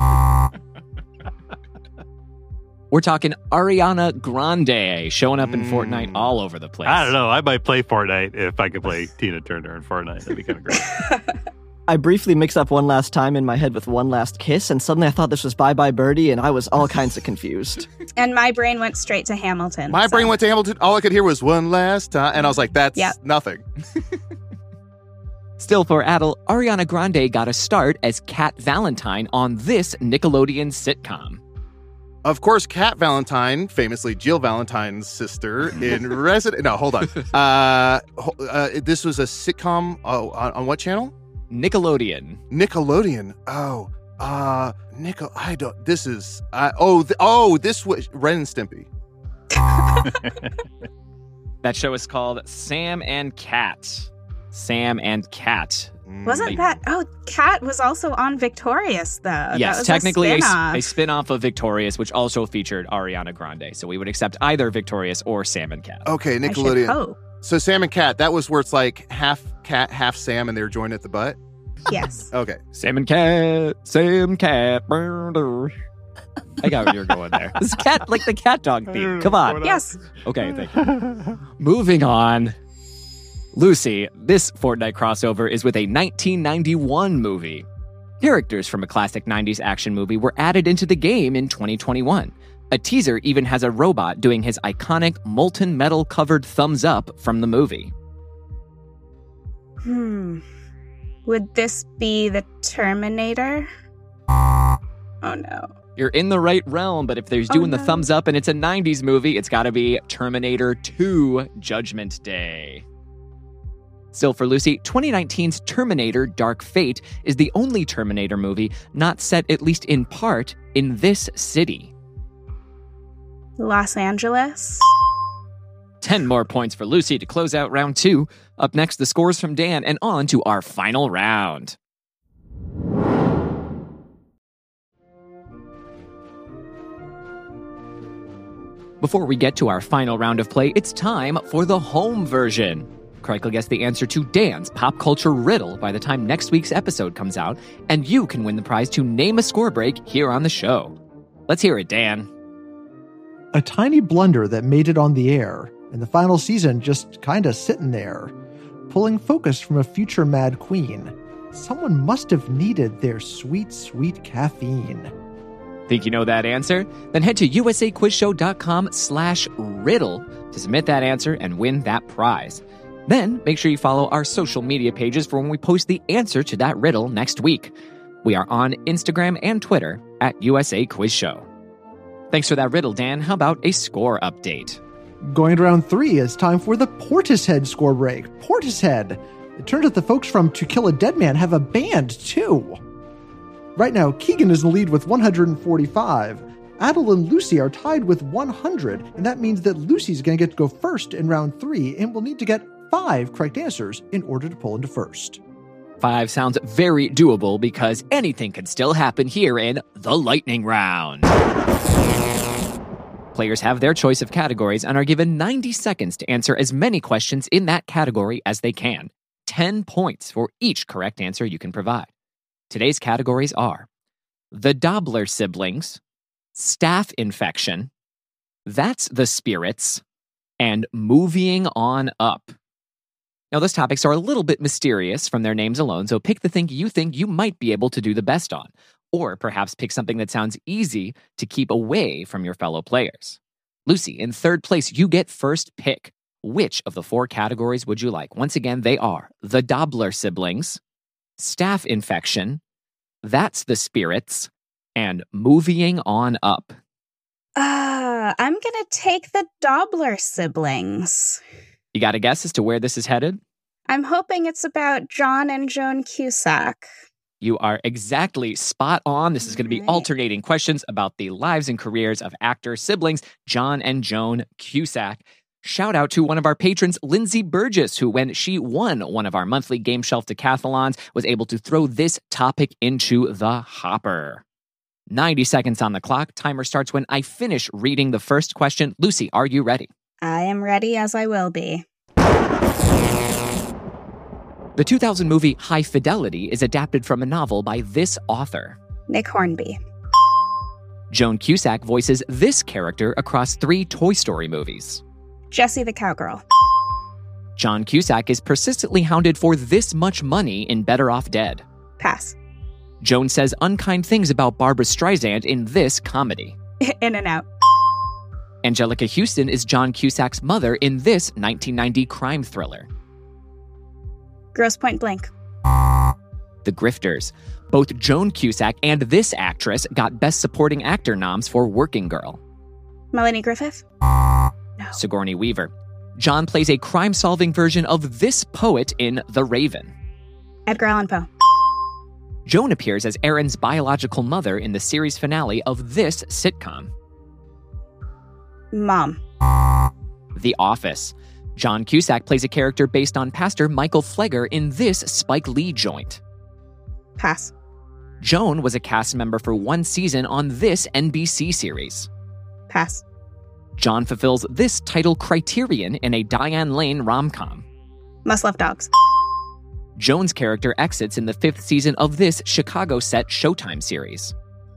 We're talking Ariana Grande showing up in mm. Fortnite all over the place. I don't know. I might play Fortnite if I could play Tina Turner in Fortnite. That'd be kind of great. I briefly mixed up One Last Time in my head with One Last Kiss, and suddenly I thought this was Bye Bye Birdie, and I was all kinds of confused. And my brain went straight to Hamilton. My so. brain went to Hamilton. All I could hear was One Last Time, and I was like, that's yep. nothing. Still for Adel, Ariana Grande got a start as Kat Valentine on this Nickelodeon sitcom. Of course, Kat Valentine, famously Jill Valentine's sister in Resident... No, hold on. Uh, uh, this was a sitcom oh, on, on what channel? Nickelodeon. Nickelodeon. Oh, uh, Nickel. I don't. This is. Uh, oh, th- oh, this was Ren and Stimpy. That show is called Sam and Cat. Sam and Cat. Wasn't Like, that? Oh, Kat was also on Victorious, though. yes, that was technically a a, spin-off. a spin-off of Victorious, which also featured Ariana Grande. So we would accept either Victorious or Sam and Cat. Okay, I should Nickelodeon. hope. So Sam and Cat. That was where it's like half cat, half Sam, and they're joined at the butt. Yes. Okay. Sam and Cat, Sam Cat. I got where you're going there. This cat, like the cat dog theme. Come on. Yes. Okay, thank you. Moving on. Lucy, this Fortnite crossover is with a nineteen ninety-one movie. Characters from a classic nineties action movie were added into the game in twenty twenty-one. A teaser even has a robot doing his iconic molten metal covered thumbs up from the movie. Hmm. Would this be the Terminator? Oh no. You're in the right realm, but if there's doing oh, the no. thumbs up and it's a nineties movie, it's got to be Terminator two Judgment Day. Still for Lucy, twenty nineteen's Terminator Dark Fate is the only Terminator movie not set, at least in part, in this city. Los Angeles. ten more points for Lucy to close out round two. Up next, the scores from Dan, and on to our final round. Before we get to our final round of play, it's time for the home version. Craig will guess the answer to Dan's pop culture riddle by the time next week's episode comes out, and you can win the prize to name a score break here on the show. Let's hear it, Dan. A tiny blunder that made it on the air, and the final season just kinda sitting there, pulling focus from a future mad queen. Someone must have needed their sweet, sweet caffeine. Think you know that answer? Then head to usaquizshow.com slash riddle to submit that answer and win that prize. Then make sure you follow our social media pages for when we post the answer to that riddle next week. We are on Instagram and Twitter at U S A Quiz Show. Thanks for that riddle, Dan. How about a score update? Going to round three, it's time for the Portishead score break. Portishead! It turns out the folks from To Kill a Dead Man have a band, too. Right now, Keegan is in the lead with one hundred forty-five. Adel and Lucy are tied with one hundred, and that means that Lucy's going to get to go first in round three and will need to get five correct answers in order to pull into first. Five sounds very doable because anything can still happen here in the lightning round. Players have their choice of categories and are given ninety seconds to answer as many questions in that category as they can. ten points for each correct answer you can provide. Today's categories are the Dobler siblings, staph infection, that's the spirits, and moving on up. Now, those topics are a little bit mysterious from their names alone, so pick the thing you think you might be able to do the best on, or perhaps pick something that sounds easy to keep away from your fellow players. Lucy, in third place, you get first pick. Which of the four categories would you like? Once again, they are the Dobler siblings, staph infection, that's the spirits, and moving on up. Uh, I'm going to take the Dobler siblings. You got a guess as to where this is headed? I'm hoping it's about John and Joan Cusack. You are exactly spot on. This is going to be alternating questions about the lives and careers of actor siblings John and Joan Cusack. Shout out to one of our patrons, Lindsay Burgess, who, when she won one of our monthly Game Shelf Decathlons, was able to throw this topic into the hopper. ninety seconds on the clock. Timer starts when I finish reading the first question. Lucy, are you ready? I am ready as I will be. The two thousand movie High Fidelity is adapted from a novel by this author. Nick Hornby. Joan Cusack voices this character across three Toy Story movies. Jessie the Cowgirl. John Cusack is persistently hounded for this much money in Better Off Dead. Pass. Joan says unkind things about Barbra Streisand in this comedy. In and Out. Angelica Houston is John Cusack's mother in this nineteen ninety crime thriller. Grosse Pointe Blank. The Grifters. Both Joan Cusack and this actress got Best Supporting Actor noms for Working Girl. Melanie Griffith. No. Sigourney Weaver. John plays a crime-solving version of this poet in The Raven. Edgar Allan Poe. Joan appears as Erin's biological mother in the series finale of this sitcom. Mom. The Office. John Cusack plays a character based on Pastor Michael Flegger in this Spike Lee joint. Pass. Joan was a cast member for one season on this N B C series. Pass. John fulfills this title criterion in a Diane Lane rom-com. Must Love Dogs. Joan's character exits in the fifth season of this Chicago-set Showtime series.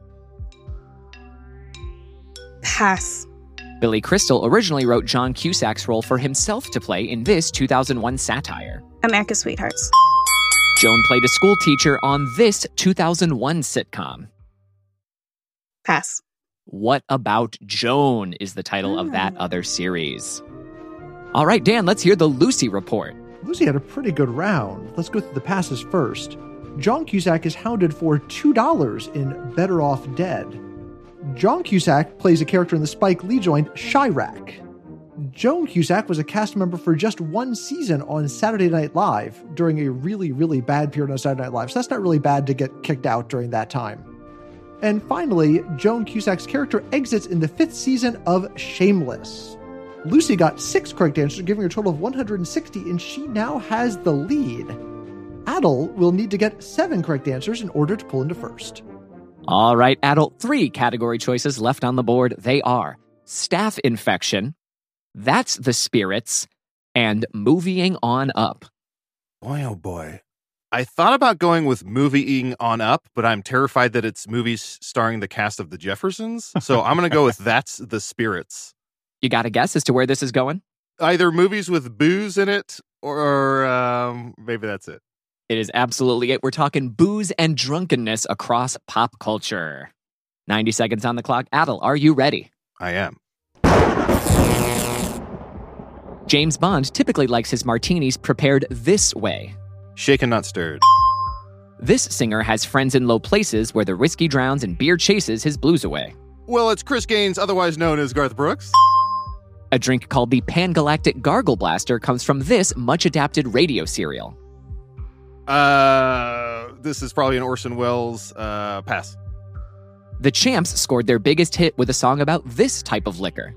Pass. Billy Crystal originally wrote John Cusack's role for himself to play in this two thousand one satire. America's Sweethearts. Joan played a school teacher on this two thousand one sitcom. Pass. What About Joan is the title oh. of that other series. All right, Dan, let's hear the Lucy report. Lucy had a pretty good round. Let's go through the passes first. John Cusack is hounded for two dollars in Better Off Dead. John Cusack plays a character in the Spike Lee joint Chirac. Joan Cusack was a cast member for just one season on Saturday Night Live during a really, really bad period on Saturday Night Live. So that's not really bad to get kicked out during that time. And finally, Joan Cusack's character exits in the fifth season of Shameless. Lucy got six correct answers, giving her a total of one hundred sixty, and she now has the lead. Adel will need to get seven correct answers in order to pull into first. All right, Adel, three category choices left on the board. They are staph infection, That's the Spirits, and Moving On Up. Boy, oh boy. I thought about going with Moving On Up, but I'm terrified that it's movies starring the cast of the Jeffersons. So I'm going to go with That's the Spirits. You got a guess as to where this is going? Either movies with booze in it, or um, maybe that's it. It is absolutely it. We're talking booze and drunkenness across pop culture. ninety seconds on the clock. Adel, are you ready? I am. James Bond typically likes his martinis prepared this way. Shaken, not stirred. This singer has friends in low places where the whiskey drowns and beer chases his blues away. Well, it's Chris Gaines, otherwise known as Garth Brooks. A drink called the Pan-Galactic Gargle Blaster comes from this much-adapted radio serial. Uh, this is probably an Orson Welles uh, pass. The Champs scored their biggest hit with a song about this type of liquor.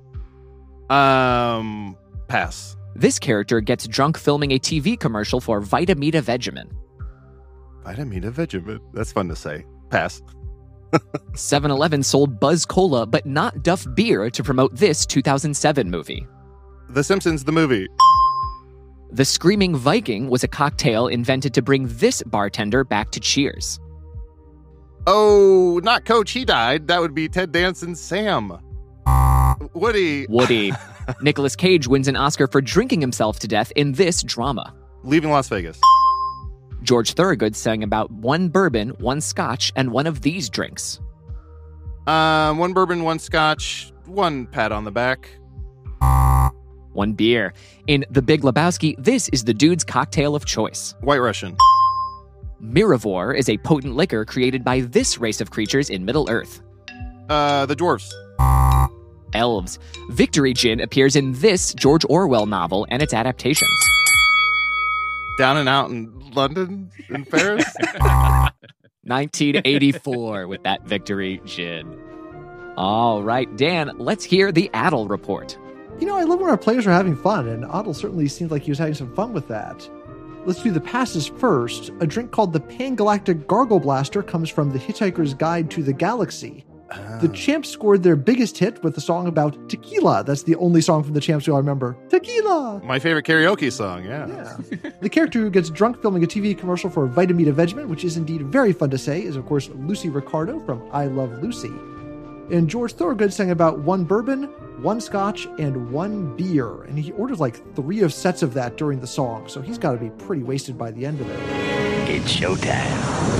Um, pass. This character gets drunk filming a T V commercial for Vitamita Vegemin. Vitamita Vegemin. That's fun to say. Pass. seven eleven sold Buzz Cola, but not Duff Beer, to promote this two thousand seven movie. The Simpsons, the movie. The Screaming Viking was a cocktail invented to bring this bartender back to Cheers. Oh, not Coach, he died. That would be Ted Danson's Sam. Woody. Woody. Nicolas Cage wins an Oscar for drinking himself to death in this drama. Leaving Las Vegas. George Thorogood sang about one bourbon, one scotch, and one of these drinks. Um, one bourbon, one scotch, one pat on the back. One beer. In The Big Lebowski, this is the dude's cocktail of choice. White Russian. Miravor is a potent liquor created by this race of creatures in Middle-earth. Uh, the dwarves. Elves. Victory Gin appears in this George Orwell novel and its adaptations. Down and Out in London and Paris. nineteen eighty-four with that Victory Gin. All right, Dan, let's hear the Adel report. You know, I love when our players are having fun, and Adel certainly seemed like he was having some fun with that. Let's do the passes first. A drink called the Pan-Galactic Gargle Blaster comes from The Hitchhiker's Guide to the Galaxy. Oh. The Champs scored their biggest hit with a song about tequila. That's the only song from the Champs we all remember. Tequila! My favorite karaoke song, yeah. Yeah. The character who gets drunk filming a T V commercial for Vitamita Vegemin, which is indeed very fun to say, is of course Lucy Ricardo from I Love Lucy. And George Thorogood sang about one bourbon, one scotch, and one beer. And he orders like three of sets of that during the song, so he's got to be pretty wasted by the end of it. It's showtime.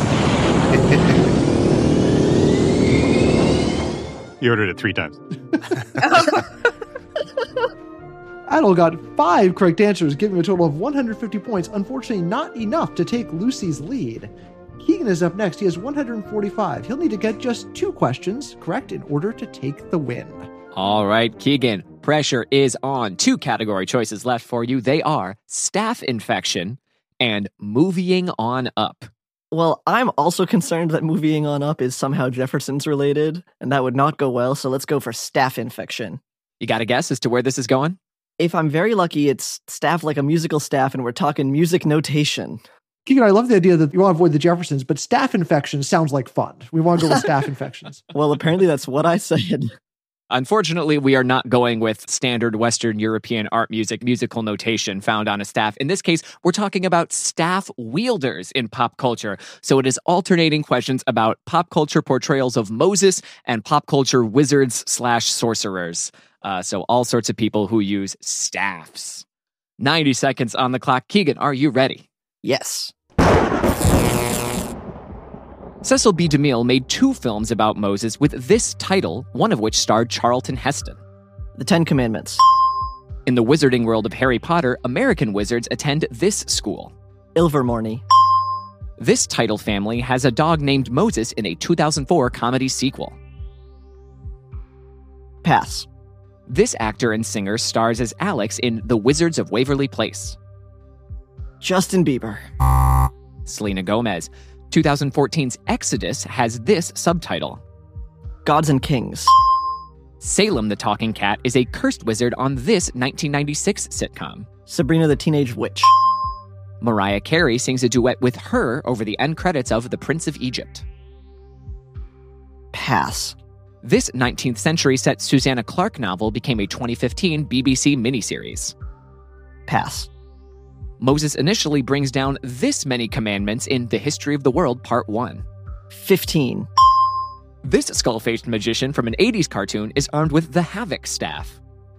You ordered it three times. Adel got five correct answers, giving a total of one hundred fifty points. Unfortunately, not enough to take Lucy's lead. Keegan is up next. He has one hundred forty-five. He'll need to get just two questions correct in order to take the win. All right, Keegan, pressure is on. Two category choices left for you. They are staph infection and moving on up. Well, I'm also concerned that moving on up is somehow Jefferson's related, and that would not go well, so let's go for staph infection. You got a guess as to where this is going? If I'm very lucky, it's staff like a musical staff, and we're talking music notation. Keegan, I love the idea that you want to avoid the Jeffersons, but staph infection sounds like fun. We want to go with staph infections. Well, apparently that's what I said. Unfortunately, we are not going with standard Western European art music musical notation found on a staff. In this case, we're talking about staff wielders in pop culture. So it is alternating questions about pop culture portrayals of Moses and pop culture wizards slash sorcerers. Uh, so all sorts of people who use staffs. ninety seconds on the clock. Keegan, are you ready? Yes. Cecil B. DeMille made two films about Moses with this title, one of which starred Charlton Heston. The Ten Commandments. In the wizarding world of Harry Potter, American wizards attend this school. Ilvermorny. This title family has a dog named Moses in a two thousand four comedy sequel. Pass. This actor and singer stars as Alex in The Wizards of Waverly Place. Justin Bieber. Selena Gomez. twenty fourteen's Exodus has this subtitle. Gods and Kings. Salem the Talking Cat is a cursed wizard on this nineteen ninety-six sitcom. Sabrina the Teenage Witch. Mariah Carey sings a duet with her over the end credits of The Prince of Egypt. Pass. This nineteenth century set Susanna Clarke novel became a twenty fifteen B B C miniseries. Pass. Moses initially brings down this many commandments in The History of the World Part one. fifteen. This skull-faced magician from an eighties cartoon is armed with the Havoc staff.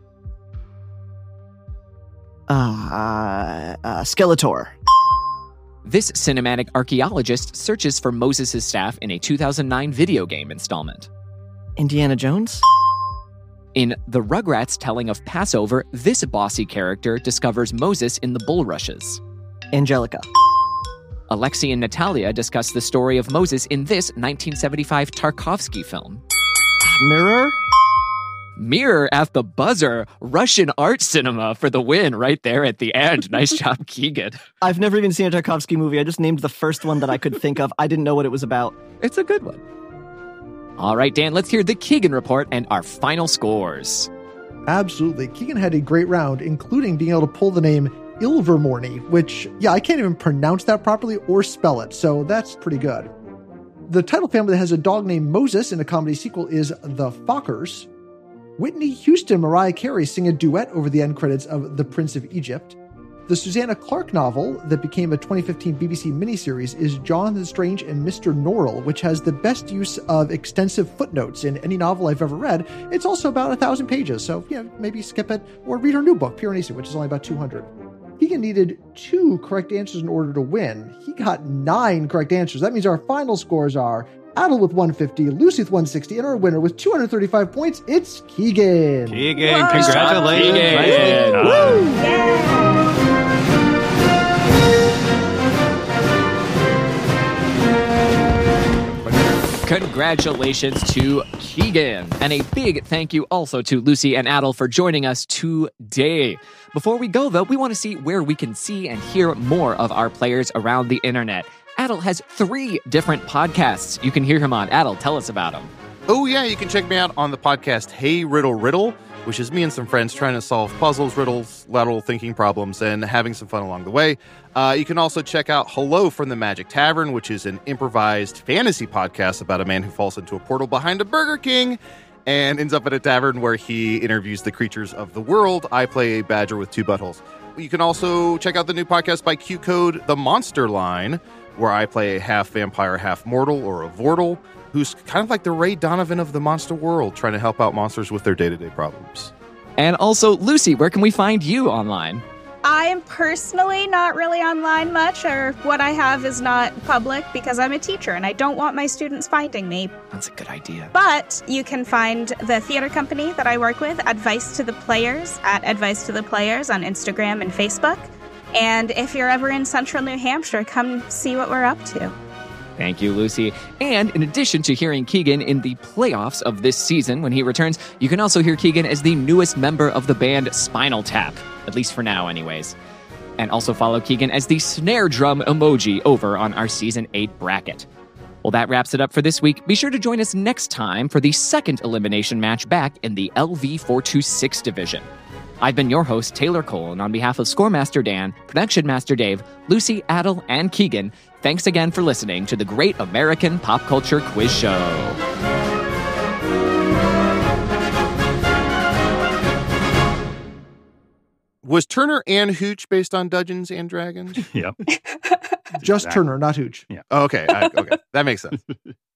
Uh, uh, Skeletor. This cinematic archaeologist searches for Moses' staff in a two thousand nine video game installment. Indiana Jones? In The Rugrats telling of Passover, this bossy character discovers Moses in the bulrushes. Angelica. Alexei and Natalia discuss the story of Moses in this nineteen seventy-five Tarkovsky film. Mirror? Mirror at the buzzer. Russian art cinema for the win right there at the end. Nice job, Keegan. I've never even seen a Tarkovsky movie. I just named the first one that I could think of. I didn't know what it was about. It's a good one. All right, Dan, let's hear the Keegan report and our final scores. Absolutely. Keegan had a great round, including being able to pull the name Ilvermorny, which, yeah, I can't even pronounce that properly or spell it, so that's pretty good. The title family that has a dog named Moses in a comedy sequel is The Fockers. Whitney Houston and Mariah Carey sing a duet over the end credits of The Prince of Egypt. The Susanna Clarke novel that became a twenty fifteen B B C miniseries is Jonathan Strange and Mister Norrell, which has the best use of extensive footnotes in any novel I've ever read. It's also about a thousand pages, so you know, maybe skip it or read her new book, Piranesi, which is only about two hundred. Keegan needed two correct answers in order to win. He got nine correct answers. That means our final scores are Adel with one fifty, Lucy with one sixty, and our winner with two hundred thirty-five points, it's Keegan. Keegan, Whoa. congratulations. Keegan. Nice Woo! Yeah. Congratulations to Keegan. And a big thank you also to Lucy and Adel for joining us today. Before we go, though, we want to see where we can see and hear more of our players around the internet. Adel has three different podcasts you can hear him on. Adel, tell us about them. Oh, yeah, you can check me out on the podcast Hey Riddle Riddle, which is me and some friends trying to solve puzzles, riddles, lateral thinking problems, and having some fun along the way. Uh, you can also check out Hello from the Magic Tavern, which is an improvised fantasy podcast about a man who falls into a portal behind a Burger King and ends up at a tavern where he interviews the creatures of the world. I play a badger with two buttholes. You can also check out the new podcast by Q Code, The Monster Line, where I play a half vampire, half mortal, or a vortal, who's kind of like the Ray Donovan of the monster world, trying to help out monsters with their day-to-day problems. And also, Lucy, where can we find you online? I am personally not really online much, or what I have is not public because I'm a teacher and I don't want my students finding me. That's a good idea. But you can find the theater company that I work with, Advice to the Players, at Advice to the Players on Instagram and Facebook. And if you're ever in central New Hampshire, come see what we're up to. Thank you, Lucy. And in addition to hearing Keegan in the playoffs of this season when he returns, you can also hear Keegan as the newest member of the band Spinal Tap, at least for now anyways. And also follow Keegan as the snare drum emoji over on our Season eight bracket. Well, that wraps it up for this week. Be sure to join us next time for the second elimination match back in the L V four twenty-six division. I've been your host, Taylor Cole, and on behalf of Scoremaster Dan, Production Master Dave, Lucy, Adel, and Keegan, thanks again for listening to the Great American Pop Culture Quiz Show. Was Turner and Hooch based on Dungeons and Dragons? Yep. Just Exactly. Turner, not Hooch. Yeah. Oh, okay. I, okay. That makes sense.